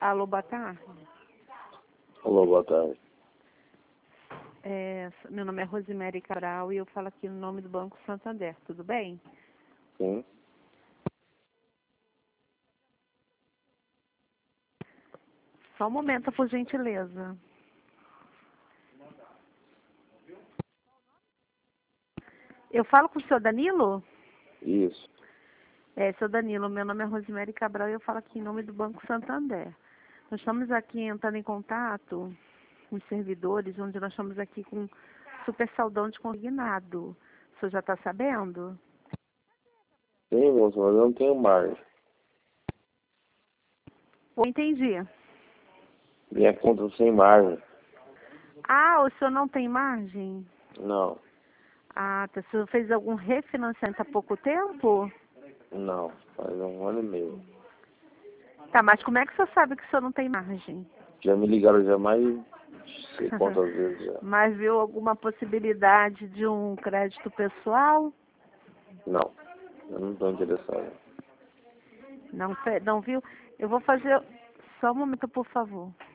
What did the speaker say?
Alô, boa tarde. Olá, boa tarde. Meu nome é Rosemary Cabral e eu falo aqui no nome do Banco Santander, tudo bem? Sim. Só um momento, por gentileza. Eu falo com o senhor Danilo? Isso. Senhor Danilo, meu nome é Rosemary Cabral e eu falo aqui em nome do Banco Santander. Nós estamos aqui entrando em contato com os servidores, onde nós estamos aqui com super saldão de consignado. O senhor já está sabendo? Sim, moço, mas eu não tenho margem. Eu entendi. Minha conta sem margem. Ah, o senhor não tem margem? Não. Ah, tá. O senhor fez algum refinanciamento há pouco tempo? Não. Faz 1 ano e meio. Tá, mas como é que o senhor sabe que o senhor não tem margem? Já me ligaram já mais sei quantas vezes já. Mas viu alguma possibilidade de um crédito pessoal? Não. Eu não estou interessado. Não, não viu? Eu vou fazer... Só um momento, por favor.